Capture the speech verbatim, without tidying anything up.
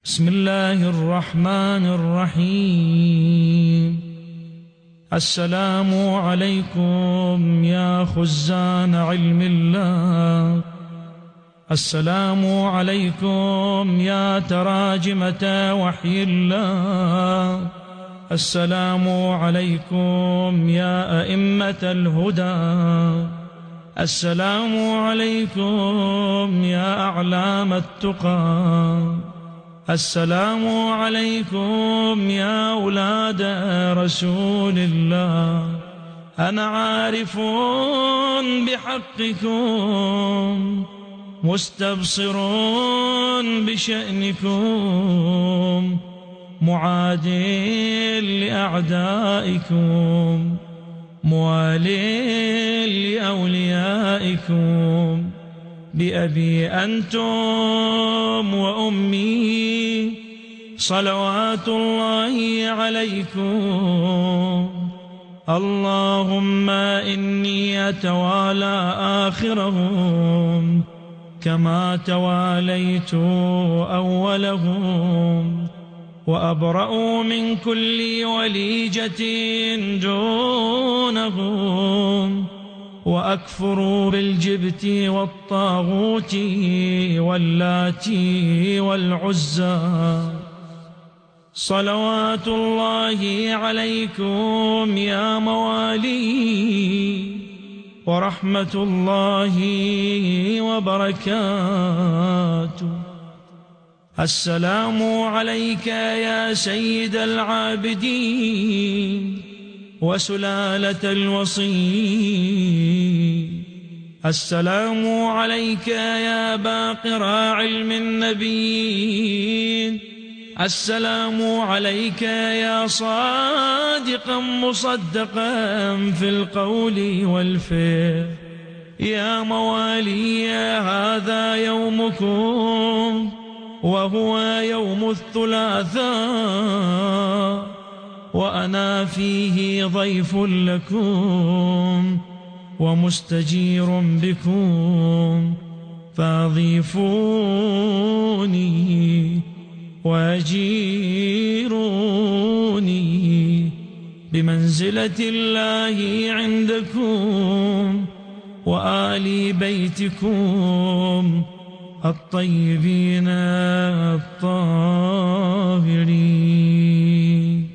بسم الله الرحمن الرحيم. السلام عليكم يا خزان علم الله، السلام عليكم يا تراجمة وحي الله، السلام عليكم يا أئمة الهدى، السلام عليكم يا أعلام التقى، السلام عليكم يا أولاد رسول الله. أنا عارف بحقكم، مستبصر بشأنكم، معاد لأعدائكم، موال لأوليائكم. بأبي أنتم وأمي صلوات الله عليكم. اللهم إني أتوالى آخرهم كما تواليت أولهم، وأبرأ من كل وليجة دونهم، وأكفر بالجبت والطاغوت واللات والعزى. صلوات الله عليكم يا موالي، ورحمة الله وبركاته. السلام عليك يا سيد العابدين وسلالة الوصي، السلام عليك يا باقر علم النبيين، السلام عليك يا صادقا مصدقا في القول والفعل. يا موالي هذا يومكم، وهو يوم الثلاثاء، وأنا فيه ضيف لكم ومستجير بكم، فاضيفوني واجيروني بمنزلة الله عندكم وآل بيتكم الطيبين الطاهرين.